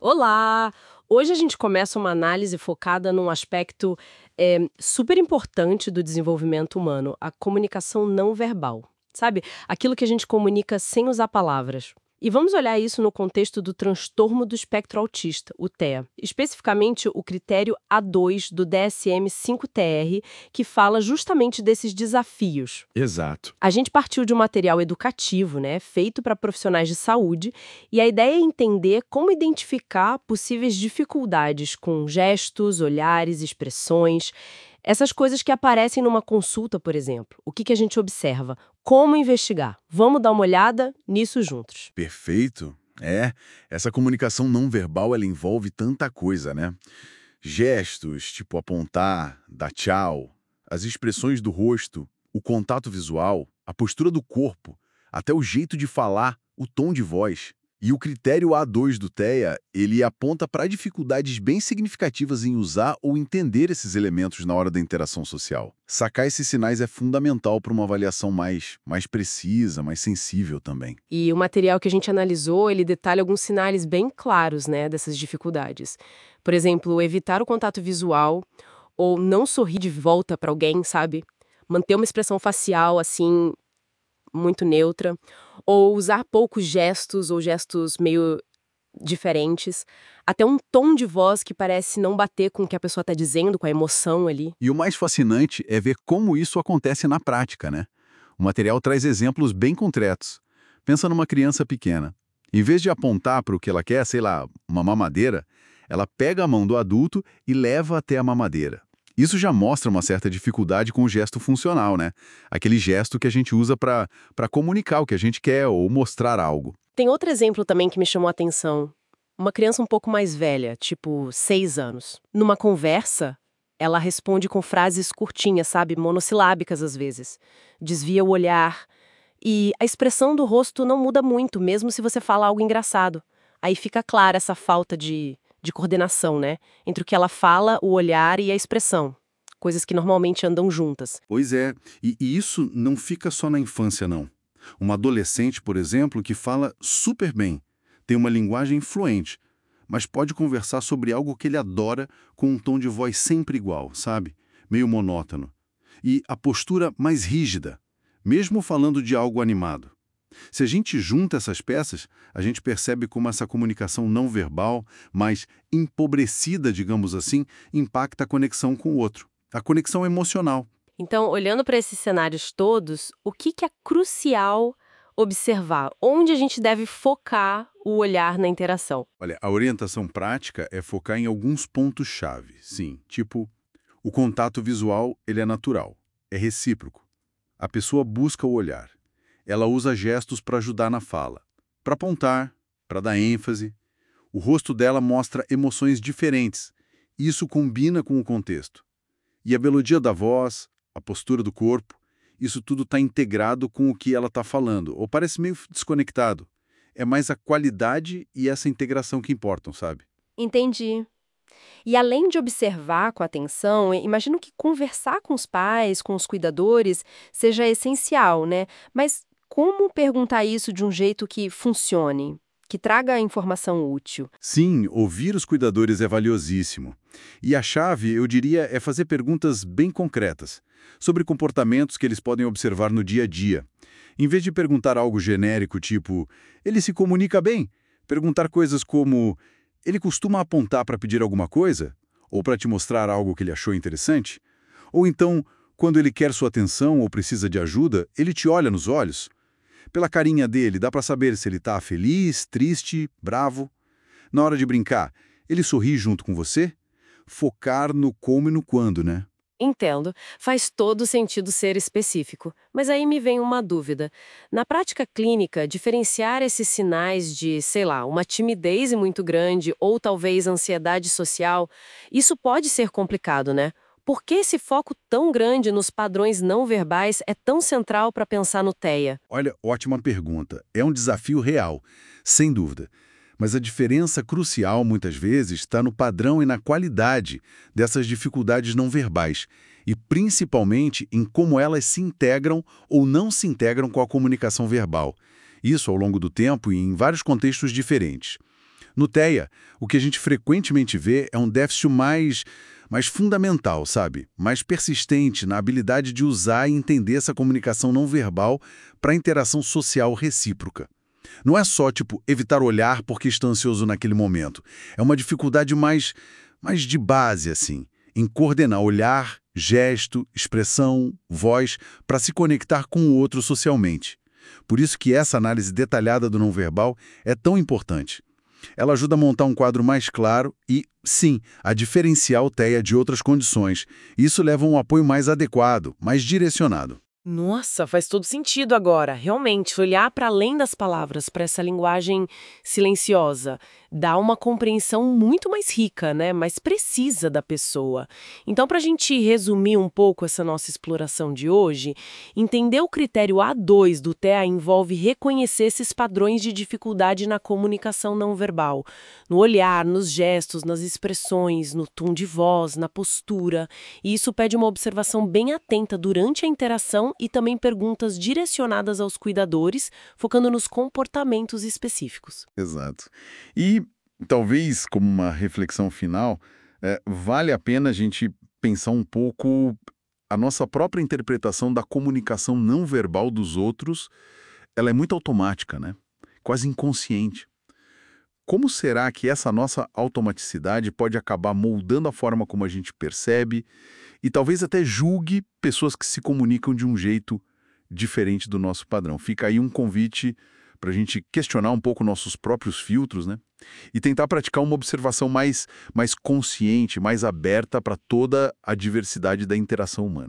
Olá! Hoje a gente começa uma análise focada num aspecto super importante do desenvolvimento humano, a comunicação não verbal. Sabe? Aquilo que a gente comunica sem usar palavras. E vamos olhar isso no contexto do transtorno do espectro autista, o TEA. Especificamente o critério A2 do DSM-5-TR, que fala justamente desses desafios. Exato. A gente partiu de um material educativo, né, feito para profissionais de saúde, e a ideia é entender como identificar possíveis dificuldades com gestos, olhares, expressões, essas coisas que aparecem numa consulta, por exemplo. O que a gente observa? Como investigar? Vamos dar uma olhada nisso juntos. Perfeito. Essa comunicação não verbal, ela envolve tanta coisa, né? Gestos, tipo apontar, dar tchau, as expressões do rosto, o contato visual, a postura do corpo, até o jeito de falar, o tom de voz. E o critério A2 do TEA, ele aponta para dificuldades bem significativas em usar ou entender esses elementos na hora da interação social. Sacar esses sinais é fundamental para uma avaliação mais precisa, mais sensível também. E o material que a gente analisou, ele detalha alguns sinais bem claros, né, dessas dificuldades. Por exemplo, evitar o contato visual ou não sorrir de volta para alguém, sabe? Manter uma expressão facial, assim, muito neutra, ou usar poucos gestos ou gestos meio diferentes, até um tom de voz que parece não bater com o que a pessoa está dizendo, com a emoção ali. E o mais fascinante é ver como isso acontece na prática, né? O material traz exemplos bem concretos. Pensa numa criança pequena. Em vez de apontar para o que ela quer, sei lá, uma mamadeira, ela pega a mão do adulto e leva até a mamadeira. Isso já mostra uma certa dificuldade com o gesto funcional, né? Aquele gesto que a gente usa para comunicar o que a gente quer ou mostrar algo. Tem outro exemplo também que me chamou a atenção. Uma criança um pouco mais velha, tipo 6 anos. Numa conversa, ela responde com frases curtinhas, sabe? Monossilábicas às vezes. Desvia o olhar. E a expressão do rosto não muda muito, mesmo se você fala algo engraçado. Aí fica clara essa falta de coordenação, né? Entre o que ela fala, o olhar e a expressão. Coisas que normalmente andam juntas. Pois é, e isso não fica só na infância, não. Uma adolescente, por exemplo, que fala super bem, tem uma linguagem fluente, mas pode conversar sobre algo que ele adora com um tom de voz sempre igual, sabe? Meio monótono. E a postura mais rígida, mesmo falando de algo animado. Se a gente junta essas peças, a gente percebe como essa comunicação não verbal, mais empobrecida, digamos assim, impacta a conexão com o outro. A conexão emocional. Então, olhando para esses cenários todos, o que é crucial observar? Onde a gente deve focar o olhar na interação? Olha, a orientação prática é focar em alguns pontos-chave, sim. Tipo, o contato visual, ele é natural, é recíproco. A pessoa busca o olhar. Ela usa gestos para ajudar na fala, para apontar, para dar ênfase. O rosto dela mostra emoções diferentes. Isso combina com o contexto. E a melodia da voz, a postura do corpo, isso tudo está integrado com o que ela está falando, ou parece meio desconectado. É mais a qualidade e essa integração que importam, sabe? Entendi. E além de observar com atenção, imagino que conversar com os pais, com os cuidadores, seja essencial, né? Mas como perguntar isso de um jeito que funcione, que traga a informação útil? Sim, ouvir os cuidadores é valiosíssimo. E a chave, eu diria, é fazer perguntas bem concretas, sobre comportamentos que eles podem observar no dia a dia. Em vez de perguntar algo genérico, tipo, ele se comunica bem? Perguntar coisas como, ele costuma apontar para pedir alguma coisa? Ou para te mostrar algo que ele achou interessante? Ou então, quando ele quer sua atenção ou precisa de ajuda, ele te olha nos olhos? Pela carinha dele, dá para saber se ele está feliz, triste, bravo. Na hora de brincar, ele sorri junto com você? Focar no como e no quando, né? Entendo, faz todo sentido ser específico. Mas aí me vem uma dúvida. Na prática clínica, diferenciar esses sinais de, sei lá, uma timidez muito grande ou talvez ansiedade social, isso pode ser complicado, né? Por que esse foco tão grande nos padrões não verbais é tão central para pensar no TEA? Olha, ótima pergunta. É um desafio real, sem dúvida. Mas a diferença crucial, muitas vezes, está no padrão e na qualidade dessas dificuldades não verbais, e principalmente em como elas se integram ou não se integram com a comunicação verbal. Isso ao longo do tempo e em vários contextos diferentes. No TEA, o que a gente frequentemente vê é um déficit mais fundamental, sabe? Mais persistente na habilidade de usar e entender essa comunicação não verbal para interação social recíproca. Não é só, tipo, evitar olhar porque está ansioso naquele momento. É uma dificuldade mais de base, assim, em coordenar olhar, gesto, expressão, voz, para se conectar com o outro socialmente. Por isso que essa análise detalhada do não verbal é tão importante. Ela ajuda a montar um quadro mais claro e, sim, a diferenciar o TEA de outras condições. Isso leva a um apoio mais adequado, mais direcionado. Nossa, faz todo sentido agora. Realmente, olhar para além das palavras, para essa linguagem silenciosa, dá uma compreensão muito mais rica, né? Mais precisa da pessoa. Então, para a gente resumir um pouco essa nossa exploração de hoje, entender o critério A2 do TEA envolve reconhecer esses padrões de dificuldade na comunicação não verbal, no olhar, nos gestos, nas expressões, no tom de voz, na postura. E isso pede uma observação bem atenta durante a interação e também perguntas direcionadas aos cuidadores, focando nos comportamentos específicos. Exato. E talvez, como uma reflexão final, vale a pena a gente pensar um pouco a nossa própria interpretação da comunicação não verbal dos outros. Ela é muito automática, né? Quase inconsciente. Como será que essa nossa automaticidade pode acabar moldando a forma como a gente percebe e talvez até julgue pessoas que se comunicam de um jeito diferente do nosso padrão? Fica aí um convite para a gente questionar um pouco nossos próprios filtros, né? E tentar praticar uma observação mais consciente, mais aberta para toda a diversidade da interação humana.